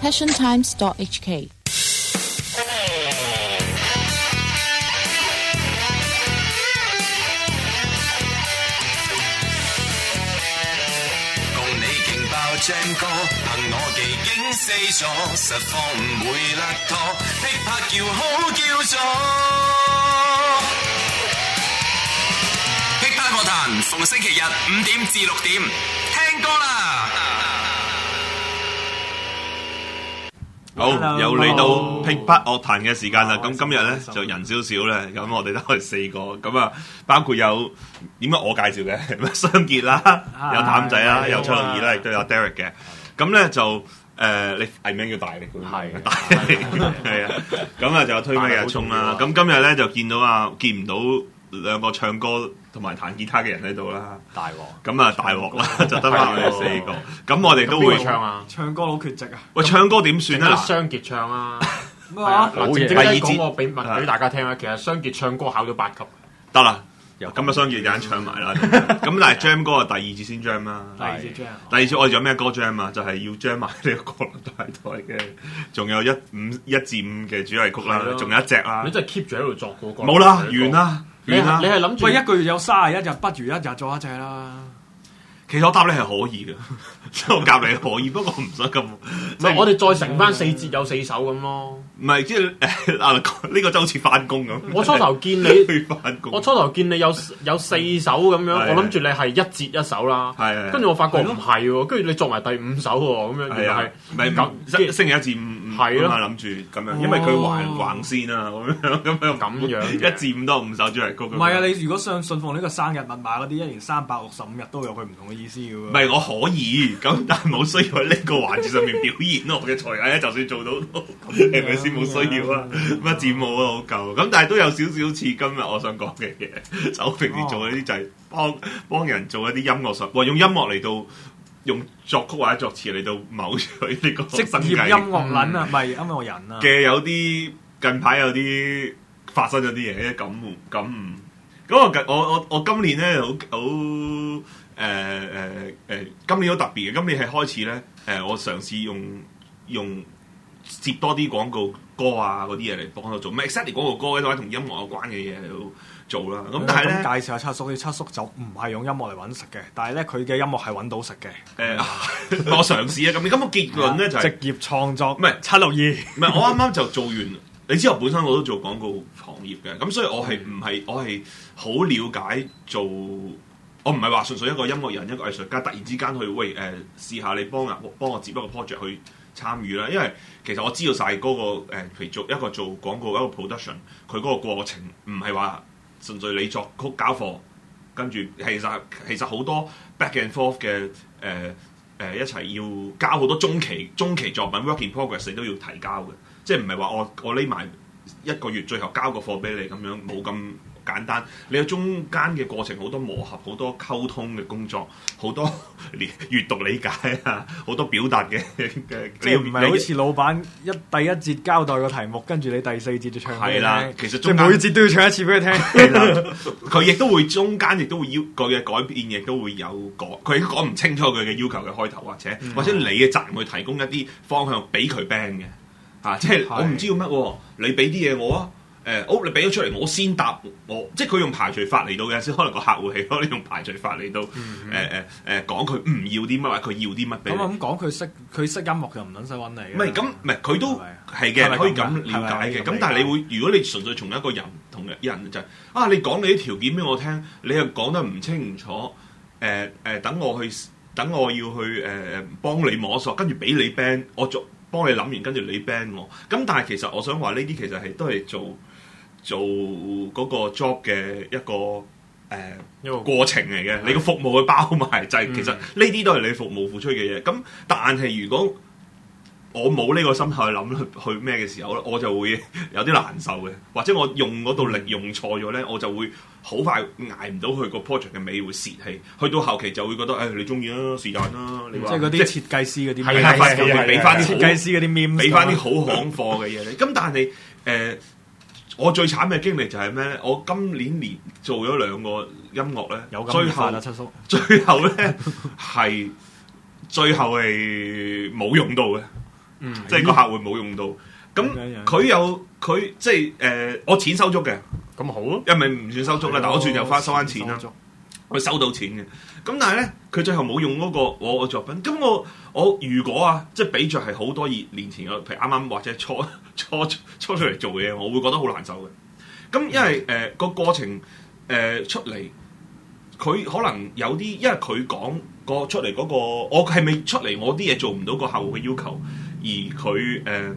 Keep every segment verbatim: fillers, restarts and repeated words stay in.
passion times dot h k。 唱歌，憑我技驚四座，實況唔會甩拖，噼啪叫好叫座。噼啪樂壇逢星期日五點至六點，聽歌啦！ 好， Hello， 又嚟到 hello 噼啪樂壇嘅時間啦。咁 Hello， 今日咧就人少少咧，咁我哋都係四個，咁啊包括有點解我介紹嘅雙傑啦，有譚仔啦，有崔樂儀啦，亦都有 Derek 嘅。咁咧就誒、呃，你藝名叫大力嘅， 係大力係啊。咁啊就有推咩嘅聰啦。咁今日咧就見到啊，見唔到兩個唱歌同埋彈吉他嘅人喺度啦。 大鑊， 咁啊大鑊啦，就得翻我哋四個。咁我哋都會唱啊， 唱歌好缺席啊！ 喂，唱歌點算咧？嗱， 雙傑唱啊， 咩話？ 嗱，正正咧講個俾問俾大家聽啦。其實雙傑唱歌考到八級， 得啦。咁啊，雙傑揀唱埋啦。咁但係 jam 歌啊，第二節先 jam 啦。 第二次 jam， 第二節我哋仲有咩歌 jam 啊？就係要 jam 埋呢個國樂大台嘅，仲有一五一至五嘅主題曲啦，仲有一隻啦。 你真係 keep 住喺度作嗰個。 冇啦，完啦，完啦。 你係諗住喂，一個月有卅一日，不如一日做一隻啦。 其實我答你係可以嘅，即係我夾你可以，不過唔想咁。 唔係，我哋再乘翻四節有四首咁咯。 唔係，即係誒啊！呢個就好似翻工咁。 我初頭見你去翻工， 我初頭見你有有四首咁樣，我諗住你係一節一首啦。 係跟住我發覺唔係喎，跟住你作埋第五首喎，咁樣原來係唔係咁星星期一至五係咯， 諗住咁樣，因為佢橫橫線啊，咁樣咁樣咁樣一至五都五首主題曲。 唔係啊，你如果想信奉呢個生日密碼嗰啲，一年三百六十五日都有佢唔同嘅意思嘅喎。 唔係我可以，咁但係冇需要喺呢個環節上面表現我嘅才藝咧，就算做到都係咪先冇需要啊？乜字幕都好夠，咁但係都有少少似今日我想講嘅嘢。就我平時做嗰啲就係幫幫人做一啲音樂上，哇！用音樂嚟到用作曲或者作詞嚟到謀取呢個職業音樂撚啊，唔係音樂人啊嘅有啲近排有啲發生咗啲嘢感悟感悟。咁我我我我今年咧好好誒誒誒，今年好特別嘅。今年係開始咧誒、呃，我嘗試用用接多啲廣告歌啊嗰啲嘢嚟幫我做。唔係 exactly 廣告歌，都係同音樂有關嘅嘢嚟到做啦。咁但係咧， 介紹下七叔，七叔就唔係用音樂嚟揾食嘅，但係咧佢嘅音樂係揾到食嘅。誒、 呃，我嘗試啊。咁咁個結論咧就係、是、 職業創作， 唔係七六二。 唔係我啱啱就做完。你知我本身我都做廣告行業嘅，咁所以我係唔係我係好了解做，我唔係話純粹一個音樂人一個藝術家，突然之間去喂誒、呃、試下你幫啊幫我接一個 project 去參與啦，因為其實我知道晒嗰、那個誒、呃，譬如做一個做廣告一個 production，佢嗰個過程唔係話純粹你作曲交貨，跟住其實其實好多 back and forth 嘅誒。呃誒、呃、一齊要交好多中期中期作品 work in progress 你都要提交嘅，即係唔係話我我匿埋一個月最後交個貨俾你咁樣，冇咁簡單。你有中間嘅過程好多磨合，好多溝通嘅工作，好多閱讀理解啊，好多表達嘅嘅。 即係唔係好似老闆一第一節交代個題目，跟住你第四節就唱俾你聽。係啦， 其實即係每節都要唱一次俾佢聽。 係啦，佢亦都會中間亦都會要佢嘅改變，亦都會有講，佢亦都講唔清楚佢嘅要求嘅開頭，或者、嗯、或者你嘅責任去提供一啲方向俾佢 band 嘅。啊！即係我唔知要乜喎，你俾啲嘢我啊！誒、呃，好，你俾咗出嚟，我先答我，即係佢用排除法嚟到嘅，先可能個客戶係可能用排除法嚟到誒誒誒講佢唔要啲乜，或者佢要啲乜俾你。 咁咁講佢識佢識音樂就唔撚使揾你。 唔係咁，唔係佢都係嘅，可以咁了解嘅。咁但係你會，如果你純粹從一個人同人就係、是、啊，你講你啲條件俾我聽，你又講得唔清楚，誒、呃、誒、呃，等我去等我要去誒誒幫你摸索，跟住俾你 band，我做。幫你諗完，跟住你 ban 我。咁但係其實我想話呢啲其實係都係做做嗰個 job 嘅一個誒、呃、一個過程嚟嘅。你個服務去包埋就係、是、其實呢啲都係你服務付出嘅嘢。咁但係如果我冇呢個心態去諗去去咩嘅時候咧，我就會有啲難受嘅，或者我用嗰度力用錯咗咧，我就會好快捱唔到佢個 project 嘅尾會泄氣，去到後期就會覺得誒、哎、你中意啦，是但啦，你話即係嗰啲設計師嗰啲， 係係係俾翻啲設計師嗰啲 meme， 俾翻啲好行貨嘅嘢咧。咁但係誒、呃，我最慘嘅經歷就係咩咧？我今年年做咗兩個音樂咧， 有最後啦七叔， 最後咧係最後係冇用到嘅。 嗯， 即係個客戶冇用到。咁佢有佢即係誒、呃，我錢收足嘅， 咁好咯， 因為唔算收足啦，但我算又翻收翻錢啦， 收我收到錢嘅。咁但係咧，佢最後冇用嗰個我嘅作品。咁我我如果啊，即係比著係好多年前嘅，譬如啱啱或者初初初出嚟做嘢，我會覺得好難受嘅。咁因為誒、呃、個過程誒、呃、出嚟，佢可能有啲，因為佢講個出嚟嗰、那個，我係咪出嚟我啲嘢做唔到個客戶嘅要求，而佢誒。呃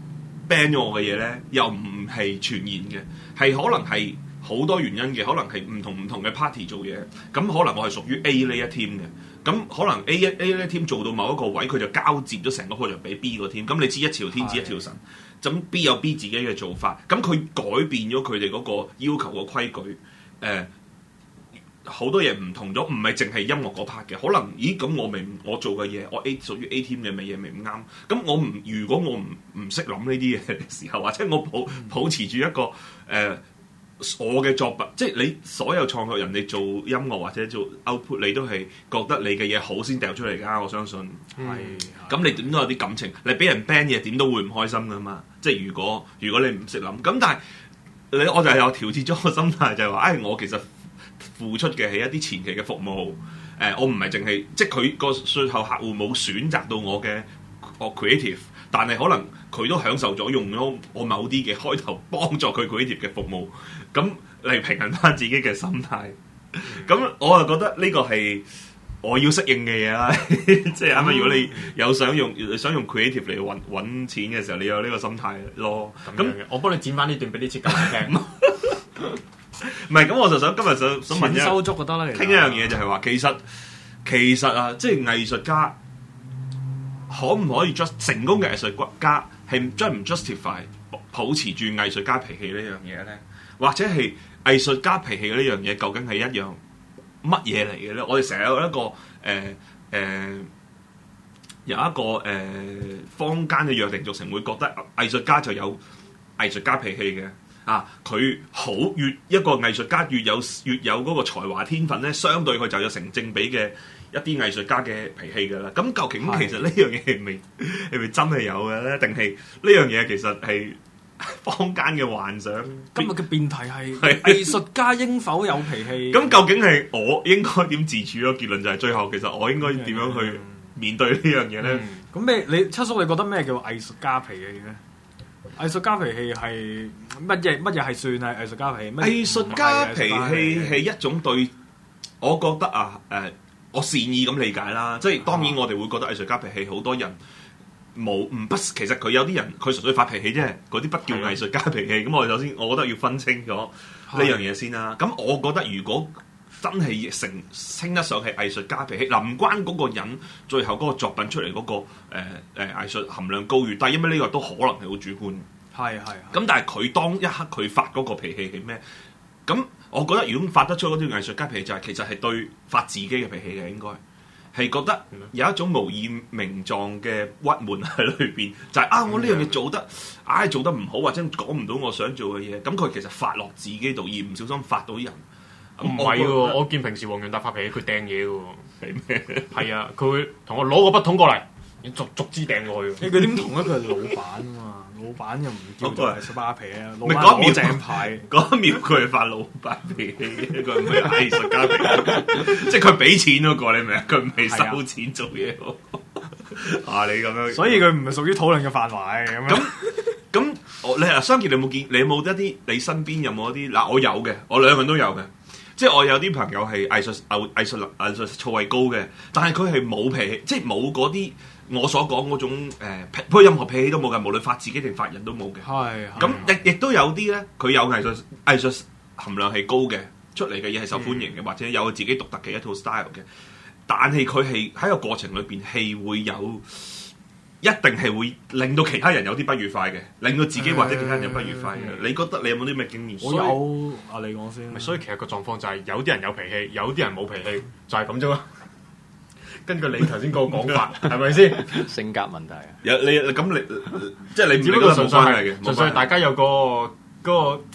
ban 咗我嘅嘢咧，又唔係全然嘅，係可能係好多原因嘅，可能係唔同唔同嘅 party 做嘢，咁可能我係屬於 A 呢一 team 嘅，咁可能 A 一 A 呢一 team 做到某一個位，佢就交接咗成個 project 俾 B 個 team，咁你知一朝天子一朝臣，咁 B 有 B 自己嘅做法，咁佢改變咗佢哋嗰個要求個規矩，誒、呃。好多嘢唔同咗，唔係淨係音樂嗰 part 嘅，可能咦咁我咪我做嘅嘢，我 A 屬於 A team 嘅咪嘢咪唔啱，咁我唔如果我唔唔識諗呢啲嘢嘅時候，或者我保保持住一個誒、呃、我嘅作品，即係你所有創作人，你做音樂或者做 output， 你都係覺得你嘅嘢好先掉出嚟㗎，我相信。係、嗯。咁你點都有啲感情，你俾人 ban 嘢點都會唔開心㗎嘛？即係如果如果你唔識諗，咁但係你我就係有調節咗個心態，就係、是、話，誒、哎、我其實。付出嘅係一啲前期嘅服務，誒、呃，我唔係淨係，即係佢個最後客戶冇選擇到我嘅我 creative，但係可能佢都享受咗用咗我某啲嘅開頭幫助佢 creative 嘅服務，咁嚟平衡翻自己嘅心態。咁、嗯、我就覺得呢個係我要適應嘅嘢啦，即係啱啱如果你有想用想用 creative 嚟揾揾錢嘅時候，你有呢個心態咯。咁我幫你剪翻呢段俾啲設計師聽。 唔係，咁我就想今日想想問一收足就得啦。 傾一樣嘢就係話，其實其實啊，即係藝術家可唔可以 just 成功嘅藝術家係將唔 justify 保持住藝術家脾氣呢樣嘢咧？或者係藝術家脾氣呢樣嘢究竟係一樣乜嘢嚟嘅咧？我哋成日有一個誒誒、呃呃、有一個誒、呃、坊間嘅約定俗成會覺得藝術家就有藝術家脾氣嘅。啊！佢好越一個藝術家越有越有嗰個才華天分咧，相對佢就有成正比嘅一啲藝術家嘅脾氣㗎啦。咁究竟其實呢樣嘢係咪係咪真係有嘅咧？定係呢樣嘢其實係坊間嘅幻想？ 今日嘅辯題係藝術家應否有脾氣？ 咁究竟係我應該點自處？個結論就係最後其實我應該點樣去面對呢樣嘢咧？ 咁咩、嗯？你七叔你覺得咩叫藝術家脾氣咧？藝術家脾氣係乜嘢？乜嘢係算係藝術家脾氣？ 藝術家脾氣係一種對，我覺得啊，誒、呃，我善意咁理解啦。即係當然，我哋會覺得藝術家脾氣好多人冇唔不，其實佢有啲人佢純粹發脾氣啫，嗰啲不叫藝術家脾氣。咁我哋首先，我覺得要分清楚呢樣嘢先啦。咁我覺得如果真係成稱得上係藝術家脾氣，嗱唔關嗰個人最後嗰個作品出嚟嗰、嗰個誒誒、呃呃、藝術含量高與低，因為呢個都可能係好主觀。係係。咁但係佢當一刻佢發嗰個脾氣係咩？咁我覺得如果發得出嗰啲藝術家脾氣，就係其實係對發自己嘅脾氣嘅，應該係覺得有一種無以名狀嘅鬱悶喺裏邊，就係、是、啊我呢樣嘢做得唉、哎、做得唔好，或者講唔到我想做嘅嘢，咁佢其實發落自己度，而唔小心發到人。 唔係喎，我見平時黃洋達發脾氣，佢掟嘢嘅喎。係咩？係啊，佢會同我攞個筆筒過嚟，逐逐支掟過去。 你佢點同咧？佢係老闆啊嘛，老闆又唔叫做藝術家脾氣啊。 咪嗰一秒正牌， 嗰一秒佢係發老闆脾氣，佢唔係藝術家脾氣。即係佢俾錢嗰個，你明唔明？佢唔係收錢做嘢喎。啊，你咁樣， 所以佢唔係屬於討論嘅範圍咁樣。 咁我你啊，相傑，你有冇見？你有冇一啲？你身邊有冇一啲？嗱，我有嘅，我兩個人都有嘅。即係我有啲朋友係藝術藝藝術藝術造詣高嘅，但係佢係冇脾氣，即係冇嗰啲我所講嗰種誒，佢、呃、任何脾氣都冇嘅，無論發自己定發人都冇嘅。係咁亦亦都有啲咧，佢有藝術藝術含量係高嘅，出嚟嘅嘢係受歡迎嘅，嗯、或者有自己獨特嘅一套 style 嘅，但係佢係喺個過程裏邊係會有。一定係會令到其他人有啲不愉快嘅，令到自己或者其他人有不愉快嘅。嗯、你覺得你有冇啲咩經驗？ 我有，啊你講先。 所以其實個狀況就係有啲人有脾氣，有啲人冇脾氣，就係咁啫嘛。根據你頭先個講法，係咪先？ 性格問題啊！ 有你咁你，即係你， 只不過純粹係純粹大家有個嗰個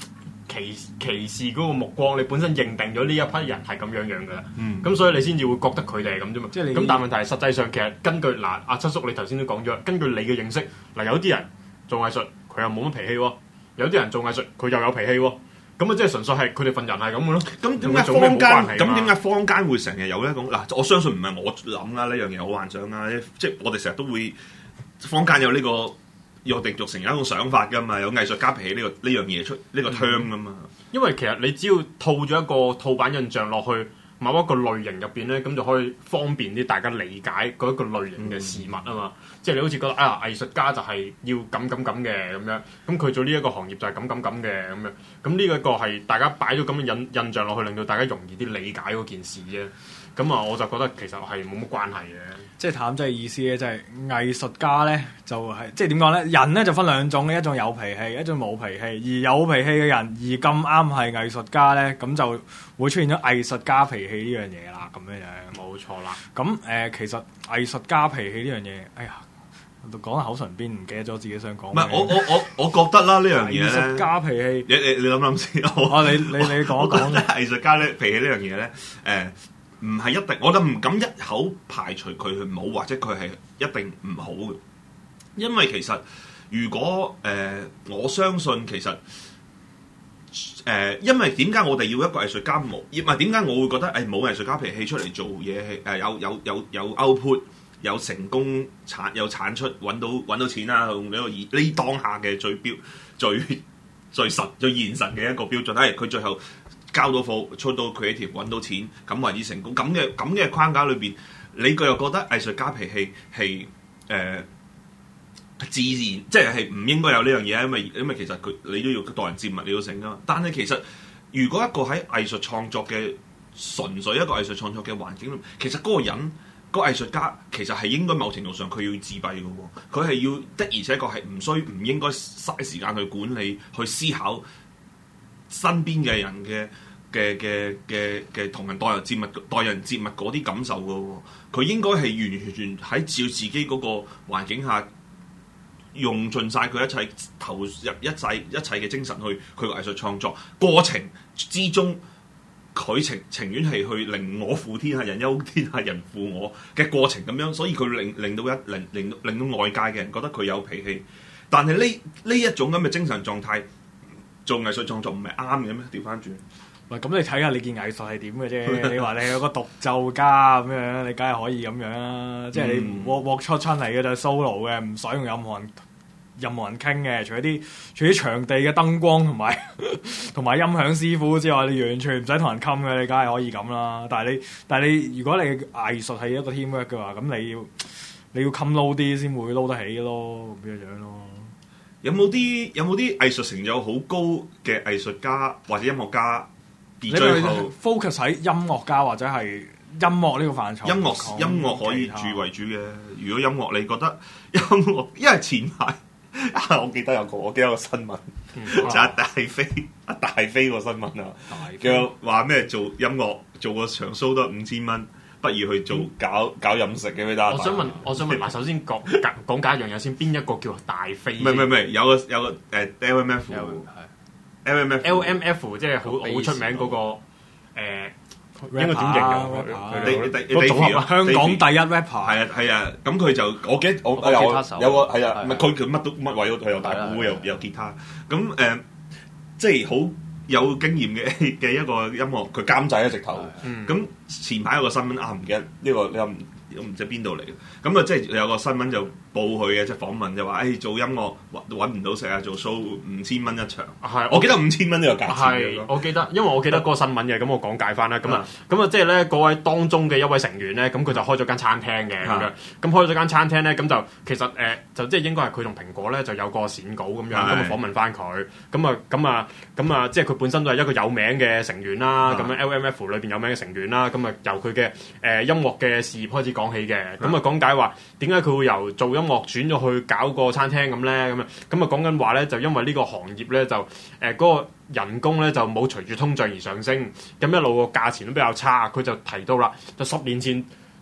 歧歧視嗰個目光，你本身認定咗呢一批人係咁樣樣嘅啦。咁、 嗯、 所以你先至會覺得佢哋係咁啫嘛。 即係你咁但係問題係實際上其實根據嗱阿七叔你頭先都講咗，根據你嘅認識嗱，有啲人做藝術佢又冇乜脾氣喎，有啲人做藝術佢又有脾氣喎。咁啊，即係純粹係佢哋份人係咁嘅咯。 咁點解坊間咁點解坊間會成日有咧？咁嗱，我相信唔係我諗啦，呢樣嘢我幻想啦。即係我哋成日都會坊間有呢、這個約定俗成有一種想法噶嘛，有藝術家脾氣呢、這個呢樣嘢出呢、這個 term 噶嘛。 因為其實你只要套咗一個套版印象落去某一個類型入邊咧，咁就可以方便啲大家理解嗰一個類型嘅事物啊嘛。嗯、即係你好似覺得啊，藝術家就係要咁咁咁嘅咁樣，咁佢做呢一個行業就係咁咁咁嘅咁樣。咁呢一個係大家擺咗咁嘅印印象落去，令到大家容易啲理解嗰件事啫。咁啊，我就覺得其實係冇乜關係嘅。 即係譚仔嘅意思咧，就係藝術家咧就係、是、即係點講咧？人咧就分兩種，一種有脾氣，一種冇脾氣。而有脾氣嘅人而咁啱係藝術家咧，咁就會出現咗藝術家脾氣呢樣嘢啦。咁樣樣冇錯啦。咁誒、呃，其實藝術家脾氣呢樣嘢，哎呀，講到口唇邊，唔記得咗自己想講。唔係我我我我覺得啦，呢樣嘢咧， 藝術家脾氣， 你你你諗諗先。 哦，你你你講一講。 藝術家咧脾氣呢樣嘢咧，誒、呃。唔係一定，我就唔敢一口排除佢係冇，或者佢係一定唔好嘅。因為其實如果誒、呃，我相信其實誒、呃，因為點解我哋要一個藝術家冇？唔係點解我會覺得誒冇藝術家脾氣出嚟做嘢係誒有有有有 output 有成功產有產出揾到揾到錢啦，用呢個以呢當下嘅最標最最實最現實嘅一個標準，係佢最後。交到貨，出到 creative 揾到錢，咁為之成功。咁嘅咁嘅框架裏邊，你佢又覺得藝術家脾氣係誒自然，即係係唔應該有呢樣嘢，因為因為其實佢你都要待人接物，你要成噶嘛。但係其實如果一個喺藝術創作嘅純粹一個藝術創作嘅環境，其實嗰個人、嗰個藝術家其實係應該某程度上佢要自閉嘅喎，佢係要的，而且確係唔需唔應該嘥時間去管理、去思考。身邊嘅人嘅嘅嘅嘅嘅同人待人接物待人接物嗰啲感受嘅喎，佢應該係完完全喺照自己嗰個環境下用盡晒佢一切投入一切一切嘅精神去佢個藝術創作過程之中，佢情情願係去令我負天下人憂天下人負我嘅過程咁樣，所以佢令令到一令令令到外界嘅人覺得佢有脾氣，但係呢呢一種咁嘅精神狀態。做藝術創作唔係啱嘅咩？調翻轉， 喂，咁你睇下你件藝術係點嘅啫。你話你有個獨奏家咁樣，你梗係可以咁樣啦。即係你唔鑊鑊出親嚟嘅就 solo 嘅，唔使用任何人任何人傾嘅。除咗啲除咗場地嘅燈光同埋同埋音響師傅之外，你完全唔使同人冚嘅，你梗係可以咁啦。但係你但係你如果你藝術係一個 teamwork 嘅話，咁你要你要冚撈啲先會撈得起咯，咁樣樣咯。 有冇啲有冇啲藝術成就好高嘅藝術家或者音樂家？而最後 focus 喺音樂家或者係音樂呢個範疇。 音樂音樂可以主為主嘅。如果音樂你覺得音樂，因為前排我記得有個我記得有個新聞，嗯、就阿大飛阿大飛個新聞啊，叫話咩做音樂做個場 show 得五千蚊。不如去做搞搞飲食嘅俾大家。 我想問，我想問嗱，首先講講解一樣嘢先，邊一個叫大飛？ 唔係唔係唔係，有個有個誒 L M F，L M F，L M F 即係好好出名嗰個誒，應該點形容佢？ 你你你組合香港第一 rapper。係啊係啊，咁佢就我記得我有有個係啊，唔係佢佢乜都乜位都佢有大鼓又有吉他，咁誒即係好。有經驗嘅嘅一個音樂，佢監製一直頭。咁、嗯、前排有個新聞啊，唔記得呢、呢個你又唔都唔知邊度嚟嘅。咁啊，即係有個新聞就報佢嘅，即係訪問就話，誒、哎、做音樂揾唔到食啊，做 show 五千蚊一場。係，我記得五千蚊呢個價錢。係， 我記得，因為我記得嗰個新聞嘅，咁我講解翻啦。咁啊，咁啊，即係咧嗰位當中嘅一位成員咧，咁佢就開咗間餐廳嘅咁樣。咁開咗間餐廳咧，咁就其實誒、呃，就即係應該係佢同蘋果咧就有個剪稿咁樣，咁啊訪問翻佢。咁啊，咁啊，咁啊，即係佢本身都係一個有名嘅成員啦。咁樣 L M F 裏邊有名嘅成員啦。咁啊，由佢嘅誒音樂嘅事業開始講起嘅。咁啊，講解話點解佢會由做音樂轉咗去搞個餐廳咁咧？咁啊，咁啊講緊話咧，就因為呢個行業咧就誒嗰、呃嗰個人工咧就冇隨住通脹而上升，咁一路個價錢都比較差。佢就提到啦，就十年前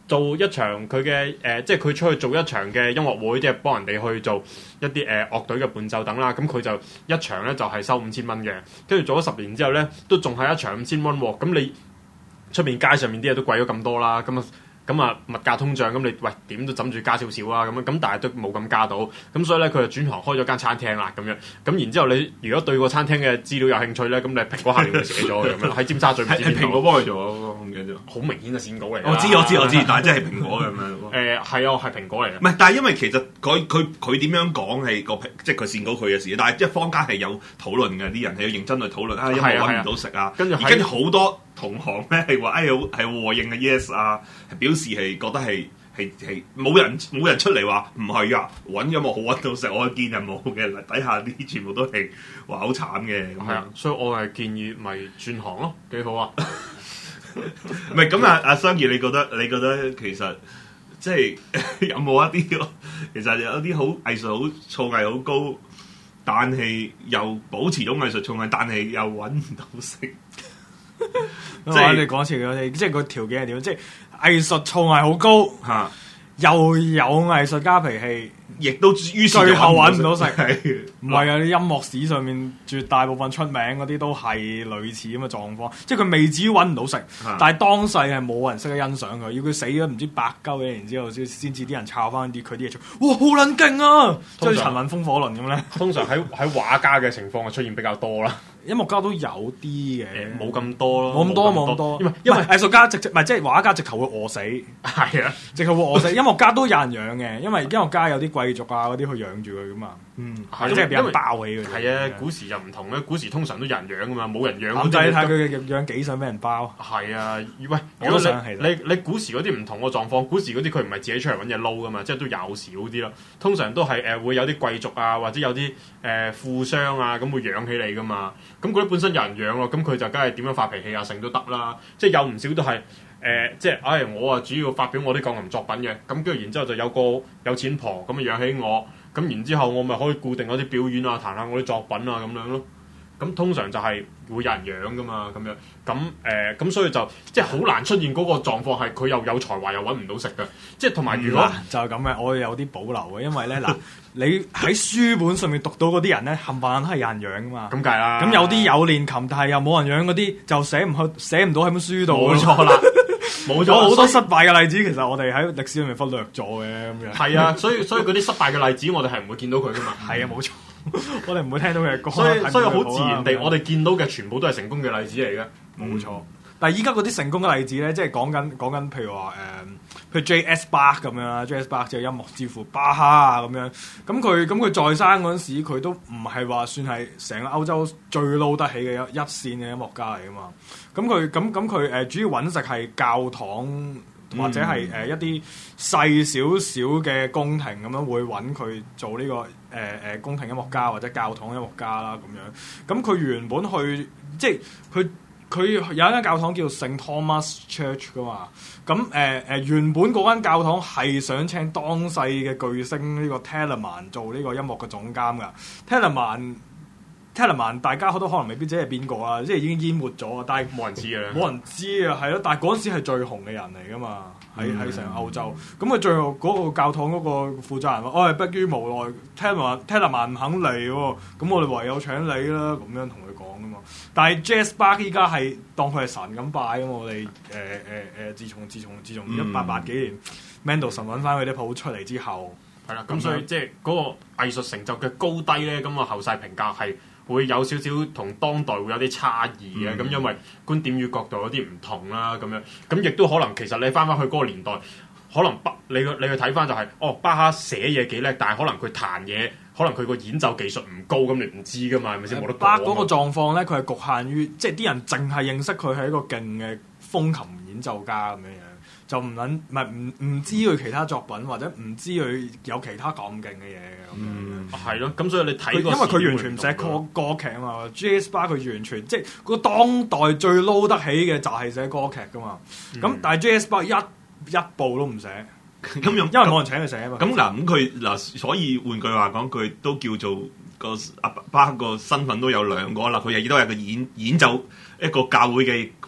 做一場佢嘅誒，即係佢出去做一場嘅音樂會，即係幫人哋去做一啲誒、呃、樂隊嘅伴奏等啦。咁佢就一場咧就係、是、收五千蚊嘅，跟住做咗十年之後咧，都仲係一場五千蚊喎。咁你出面街上面啲嘢都貴咗咁多啦，咁啊〜咁啊，物價通脹，咁你喂點都枕住加少少啊，咁樣咁，但係都冇咁加到，咁所以咧佢就轉行開咗間餐廳啦，咁樣，咁然之後你如果對個餐廳嘅資料有興趣咧，咁你蘋果下面會寫咗咁樣，喺尖沙咀係係蘋果幫佢做啊，我唔記得咗， 好明顯嘅線稿嚟。 我知我知我知，但係真係蘋果咁樣。 誒係啊，係蘋果嚟嘅。 唔係，但係因為其實佢佢佢點樣講係個即係佢線稿佢嘅事，但係即係坊間係有討論嘅，啲人係要認真去討論啊，因為揾唔到食啊， 跟住跟住好多同行咧係話，哎呀係和應嘅 yes 啊，係表示係覺得係係係冇人冇人出嚟話唔係啊，揾音樂好揾到食，我見人冇嘅，底下啲全部都係話好慘嘅。 係啊，所以我係建議咪轉行咯，幾好啊！ 唔係咁啊，阿雙傑，你覺得你覺得其實即係有冇一啲其實有啲好藝術好造詣好高，但係又保持到藝術造詣，但係又揾唔到食。 即係你講次我哋，即係個條件係點？即係藝術造詣好高，嚇、啊，又有藝術家脾氣， 亦都於是最後揾唔到食。唔係啊！ 啊啲音樂史上面絕大部分出名嗰啲都係類似咁嘅狀況，即係佢未至於揾唔到食，啊、但係當世係冇人識得欣賞佢，要佢死咗唔知百鳩嘅，然之後先先至啲人抄翻啲佢啲嘢出，哇好撚勁啊！即係陳雲風火輪咁咧。 通常喺喺畫家嘅情況係出現比較多啦。 音樂家都有啲嘅， 冇咁多咯， 冇咁多冇咁多，因為因為藝術家直直唔係即係畫家直頭會餓死， 係啊， 直頭會餓死。音樂家都有人養嘅，因為音樂家有啲貴族啊嗰啲去養住佢噶嘛，嗯，即係俾人包起佢。 係啊，古時又唔同咧，古時通常都有人養噶嘛，冇人養。 咁就你睇佢養幾想俾人包。係啊，喂，如果你你你古時嗰啲唔同嘅狀況，古時嗰啲佢唔係自己出嚟揾嘢撈噶嘛，即係都有少啲咯。通常都係誒會有啲貴族啊，或者有啲誒富商啊咁會養起你噶嘛。咁嗰啲本身有人養咯，咁佢就梗係點樣發脾氣啊，成都得啦。即係有唔少都係誒、呃，即係唉、哎，我啊主要發表我啲鋼琴作品嘅，咁跟住然之後就有個有錢婆咁養起我，咁然之後我咪可以固定嗰啲表演啊，彈下我啲作品啊咁樣咯。咁通常就係會有人養噶嘛，咁樣咁誒，咁、呃、所以就即係好難出現嗰個狀況係佢又有才華又揾唔到食嘅，即係同埋如果、 嗯、就係咁嘅，我有啲保留嘅，因為咧嗱，你喺書本上面讀到嗰啲人咧，冚唪唥都係有人養噶嘛， 咁計啦。 咁有啲有練琴，但係又冇人養嗰啲，就寫唔去寫唔到喺本書度。 冇錯啦，冇錯。 好多失敗嘅例子，其實我哋喺歷史裏面忽略咗嘅咁樣。 係啊，所以所以嗰啲失敗嘅例子，我哋係唔會見到佢噶嘛。 係啊，冇錯。我哋唔會聽到佢嘅歌， 所以所以好自然地，我哋見到嘅全部都係成功嘅例子嚟嘅， 冇錯。但係依家嗰啲成功嘅例子咧，即係講緊講緊，譬如話誒、呃，譬如 J S Bach 咁樣啦 ，J S Bach 即係音樂之父巴哈啊咁樣。咁佢咁佢在生嗰陣時，佢都唔係話算係成個歐洲最撈得起嘅一一線嘅音樂家嚟噶嘛。咁佢咁咁佢誒主要揾食係教堂。或者係誒、呃、一啲細少少嘅宮廷咁樣會揾佢做呢、這個誒誒、呃、宮廷音樂家或者教堂音樂家啦咁樣。咁佢原本去即係佢佢有一間教堂叫 Saint Thomas Church 噶嘛。咁誒誒原本嗰間教堂係想請當世嘅巨星呢個 Telemann 做呢個音樂嘅總監噶。Telemann Telemann 大家好多可能未必知係邊個啊，即係已經淹沒咗，但係冇人知嘅， 冇人知啊，係咯。但係嗰陣時係最紅嘅人嚟噶嘛，喺喺成個歐洲。咁佢最後嗰個教堂嗰個負責人話：我係迫於無奈 ，Telemann Telemann 唔肯嚟喎，咁我哋唯有請你啦。咁樣同佢講噶嘛。但係 J S Bach 依家係當佢係神咁拜噶嘛。我哋誒誒誒，自從自從自從一八八幾年 Mendelssohn 揾翻佢啲譜出嚟之後， 係啦。咁所以即係嗰個藝術成就嘅高低咧，咁啊後世評價係會有少少同當代會有啲差異嘅，咁、嗯、因為觀點與角度有啲唔同啦，咁樣咁亦都可能其實你翻翻去嗰個年代，可能巴你你去睇翻就係、是、哦巴哈寫嘢幾叻，但係可能佢彈嘢，可能佢個演奏技術唔高，咁你唔知噶嘛，係咪先冇得講？巴嗰個狀況咧，佢係局限於即係啲人淨係認識佢係一個勁嘅風琴演奏家咁樣樣。就唔撚唔係唔唔知佢其他作品，或者唔知佢有其他咁勁嘅嘢嘅咁樣。係咯，咁所以你睇，因為佢完全唔寫歌歌劇啊嘛。J S Bach 佢完全即係個當代最撈得起嘅就係寫歌劇噶嘛。咁、嗯、但係 J S Bach 一一部都唔寫，咁用因為冇人請佢寫啊嘛。 咁嗱咁佢嗱，所以換句話講，佢都叫做個阿巴個身份都有兩個啦。佢亦都係個演演奏一個教會嘅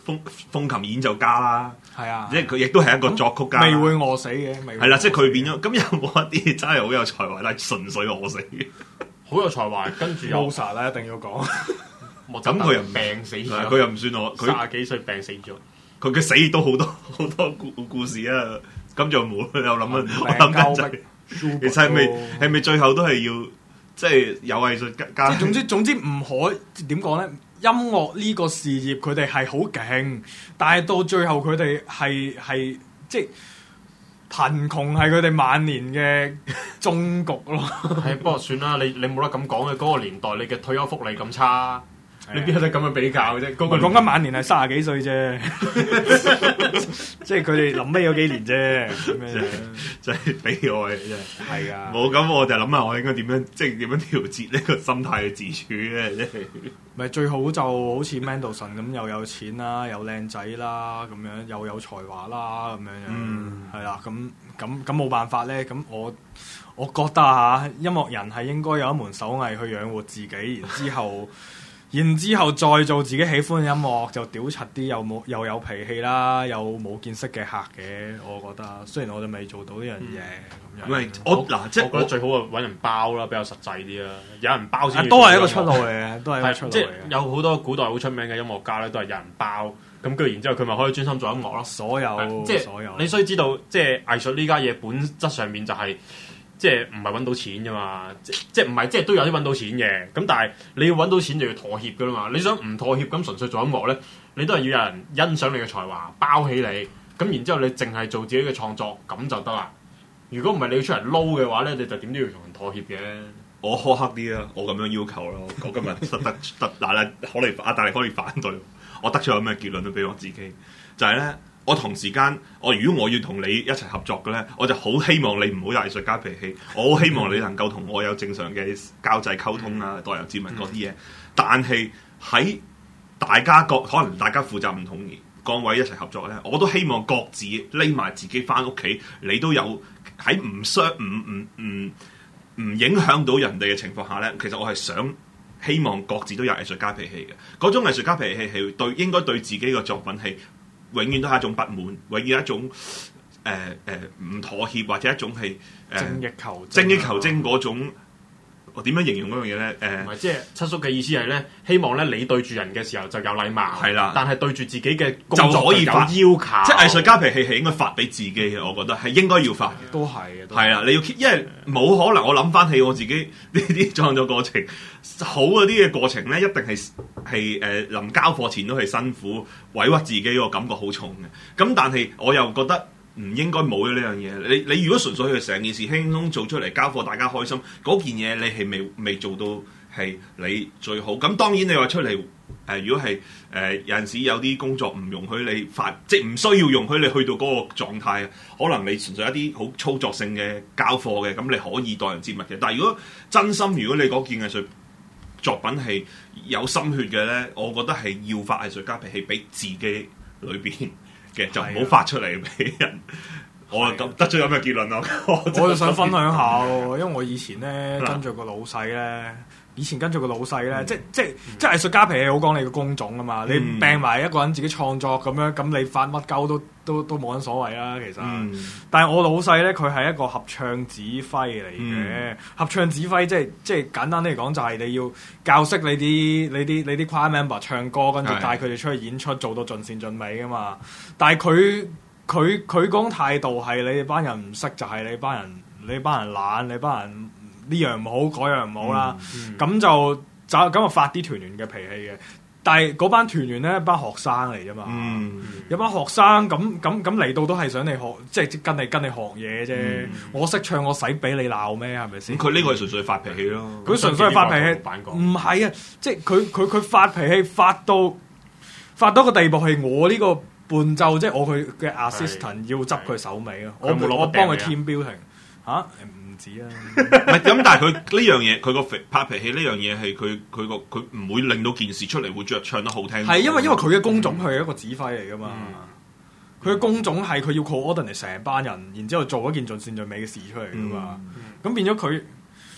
風風琴演奏家啦， 係啊， 即係佢亦都係一個作曲家， 未會餓死嘅，未係啦，即係佢變咗。咁有冇一啲真係好有才華，但係純粹餓死嘅？ 好有才華，跟住又 Mozart 咧，一定要講。 咁佢又病死咗， 佢又唔算我，佢卅幾歲病死咗。 佢嘅死亦都好多好多故故事啊！咁就冇又諗啊，我諗緊就係其實係咪係咪最後都係要即係有藝術家？ 即係總之總之唔可點講咧？音樂呢個事業佢哋係好勁，但係到最後佢哋係係即係貧窮係佢哋晚年嘅終局咯。 係不過算啦，你你冇得咁講嘅，嗰個年代你嘅退休福利咁差。你邊有得咁樣比較嘅啫？嗰個講緊晚年係三十幾歲啫，即係佢哋臨尾嗰幾年啫，咩真係悲哀真係。 係啊， 冇咁我就諗下我應該點樣，即係點樣調節呢個心態嘅自處咧？即係咪最好就好似 Mendelssohn 咁，又有錢啦，又靚仔啦，咁樣又有才華啦，咁樣樣係啦。咁咁咁冇辦法咧。咁我我覺得嚇音樂人係應該有一門手藝去養活自己，然之後。然之後再做自己喜歡嘅音樂，就屌柒啲又冇又有脾氣啦，又冇見識嘅客嘅，我覺得。雖然我哋未做到呢樣嘢咁樣。 唔係我嗱，即係我覺得最好係揾人包啦，比較實際啲啦。有人包先。 都係一個出路嚟嘅，都係一個出路嚟嘅。 即係有好多古代好出名嘅音樂家咧，都係有人包。咁跟住然之後，佢咪可以專心做音樂咯。 所有即係所有。 你需知道，即係藝術呢家嘢本質上面就係。即係唔係揾到錢㗎嘛？即即唔係即係都有啲揾到錢嘅。咁但係你要揾到錢就要妥協㗎啦嘛。你想唔妥協咁純粹做音樂咧，你都係要有人欣賞你嘅才華，包起你。咁然之後你淨係做自己嘅創作咁就得啦。如果唔係你要出嚟撈嘅話咧，你就點都要同人妥協嘅。 我苛刻啲啦，我咁樣要求咯。我今日得得得嗱咧，可嚟阿大力可以反對。我得出有咩結論都俾我自己，就係咧。我同時間，我如果我要同你一齊合作嘅咧，我就好希望你唔好有藝術家脾氣，我好希望你能夠同我有正常嘅交際溝通啊、待人接物嗰啲嘢。但係喺大家各可能大家負責唔同崗位一齊合作咧，我都希望各自匿埋自己返屋企，你都有喺唔傷唔唔唔唔影響到人哋嘅情況下咧，其實我係想希望各自都有藝術家脾氣嘅。嗰種藝術家脾氣係對應該對自己嘅作品係。永遠都係一種不滿，永遠一種誒誒唔妥協，或者一種係誒、呃、 精益求精益求精嗰種。我點樣形容嗰樣嘢咧？誒、呃， 唔係即係七叔嘅意思係咧，希望咧你對住人嘅時候就有禮貌， 係啦。 但係對住自己嘅工作就可以發有要求。 即係藝術家脾氣係應該發俾自己嘅，我覺得係應該要發嘅。 都係嘅， 係啦，你要 keep，因為冇可能。我諗翻起我自己呢啲創作過程，好嗰啲嘅過程咧，一定係係誒臨交貨前都係辛苦，委屈自己個感覺好重嘅。咁但係我又覺得。唔應該冇咗呢樣嘢。你你如果純粹係成件事輕鬆做出嚟交貨，大家開心嗰件嘢，你係未未做到係你最好。咁當然你話出嚟誒、呃，如果係誒、呃、有陣時有啲工作唔容許你發，即係唔需要容許你去到嗰個狀態，可能你純粹一啲好操作性嘅交貨嘅，咁你可以待人接物嘅。但係如果真心，如果你嗰件藝術作品係有心血嘅咧，我覺得係要發藝術家脾氣俾自己裏邊。嘅就唔好發出嚟俾人，我咁得咗有咩結論啊？ 我就想分享下喎，因為我以前咧跟住個老細咧，以前跟住個老細咧，即即即藝術家脾氣好講你個工種啊嘛，你病埋一個人自己創作咁樣，咁你發乜鳩都都都冇乜所謂啦，其實。嗯、但係我老細咧，佢係一個合唱指揮嚟嘅，嗯、合唱指揮即係即係簡單啲嚟講，就係你要教識你啲你啲你啲 choir member 唱歌，跟住帶佢哋出去演出，做到盡善盡美噶嘛。但係佢佢佢講態度係你哋班人唔識，就係、是、你班人你班人懶，你班人呢樣唔好，嗰樣唔好啦。咁、嗯嗯、就就咁就發啲團員嘅脾氣嘅。但係嗰班團員咧，一班學生嚟啫嘛，嗯、有班學生咁咁咁嚟到都係想你學，即係跟你跟你學嘢啫。嗯、我識唱，我使俾你鬧咩？係咪先？ 佢呢個係純粹發脾氣咯。 佢純粹係發脾氣，唔係啊！即係佢佢佢發脾氣發到發到個地步係我呢個伴奏，即係我佢嘅 assistant 要執佢手尾啊！我我幫佢 team building 嚇。唔止啊！ 唔係咁，但係佢呢樣嘢，佢個發脾氣呢樣嘢係佢佢個佢唔會令到件事出嚟會着唱得好聽。 係因為因為佢嘅工種係一個指揮嚟噶嘛，佢嘅、嗯、工種係佢要 coordinate 成班人，然之後做一件盡善盡美嘅事出嚟噶嘛。咁、嗯嗯、變咗佢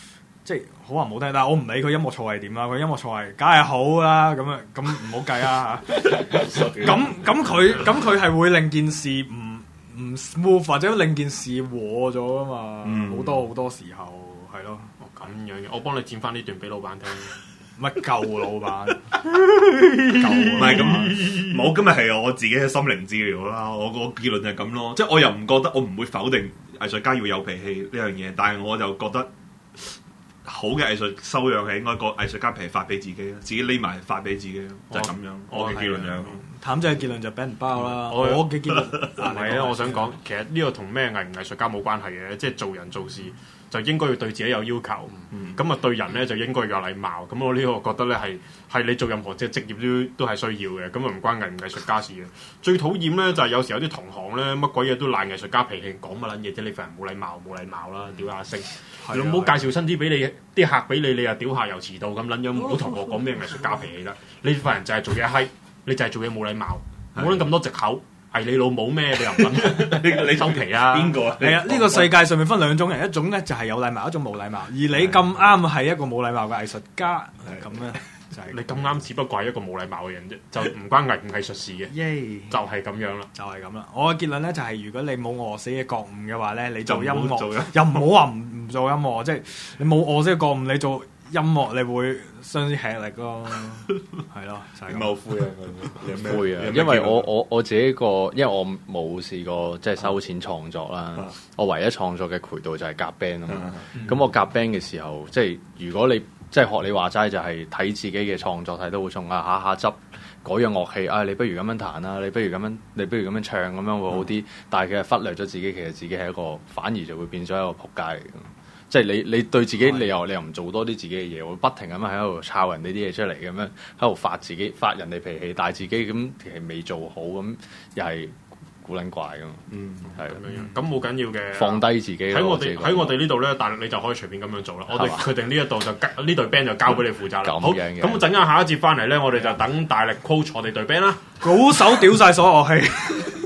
即係好話唔好聽，但係我唔理佢音樂錯係點啦，佢音樂錯係梗係好啦，咁樣咁唔好計啊嚇。咁咁佢咁佢係會令件事唔唔 smooth 或者令件事和咗啊嘛，好、嗯、多好多時候係咯。 哦咁樣嘅，我幫你剪翻呢段俾老闆聽。 乜舊老闆？ 唔係咁，冇今日係我自己嘅心靈治療啦。我個結論就係咁咯，即係我又唔覺得，我唔會否定藝術家要有脾氣呢樣嘢，但係我就覺得。好嘅藝術修養係應該個藝術家脾氣發俾自己咯，自己匿埋發俾自己咯，就係、是、咁樣。我嘅結論就係、 譚仔嘅結論就俾人包啦。 我我嘅結論唔係啊，我想講其實呢個同咩藝唔藝術家冇關係嘅，即係做人做事就應該要對自己有要求。咁啊、嗯、對人咧就應該要有禮貌。咁我呢個覺得咧係係你做任何即係職業都都係需要嘅。咁啊唔關藝唔藝術家事嘅。最討厭咧就係有時有啲同行咧乜鬼嘢都賴藝術家脾氣，講乜撚嘢啫？你份人冇禮貌冇禮貌啦，屌下聲！你唔好介紹新啲俾你，啲客俾你，你又屌下又遲到咁撚樣，唔好同我講咩藝術家脾氣啦！你份人就係做嘢閪，你就係做嘢冇禮貌，冇撚咁多藉口，係你老母咩？你又唔撚你收皮啊？邊個啊？ 係啊！呢個世界上面分兩種人，一種咧就係有禮貌，一種冇禮貌。而你咁啱係一個冇禮貌嘅藝術家，咁咧就係你咁啱，只不過係一個冇禮貌嘅人啫，就唔關藝唔藝術事嘅，就係咁樣啦， 就係咁啦。我嘅結論咧就係，如果你冇餓死嘅覺悟嘅話咧，你做音樂又唔好話唔唔做音樂，即係你冇餓死嘅覺悟，你做音樂你會相當吃力咯，係咯，就係咁。 冇灰啊！ 灰啊！因為我我我自己個，因為我冇試過即係收錢創作啦，啊、我唯一創作嘅渠道就係夾 band 啊嘛。咁、嗯、我夾 band 嘅時候，即係如果你即係學你話齋，就係睇自己嘅創作睇得好重啊，下下執嗰樣樂器啊，你不如咁樣彈啦，你不如咁樣，你不如咁樣唱咁樣會好啲。嗯、但係其實忽略咗自己，其實自己係一個反而就會變咗一個仆街嚟嘅。即係你你對自己，你又你又唔做多啲自己嘅嘢，會不停咁喺度抄人哋啲嘢出嚟，咁樣喺度發自己發人哋脾氣，但係自己咁其實未做好，咁又係古撚怪噶嘛。嗯，係咁樣。 咁冇緊要嘅， 放低自己。喺我哋喺我哋呢度咧，但係你就可以隨便咁樣做啦。我哋決定呢一度就呢隊 band 就交俾你負責啦。好，咁陣間下一節翻嚟咧，我哋就等大力 coach 我哋隊 band 啦。 鼓手屌晒所有樂器。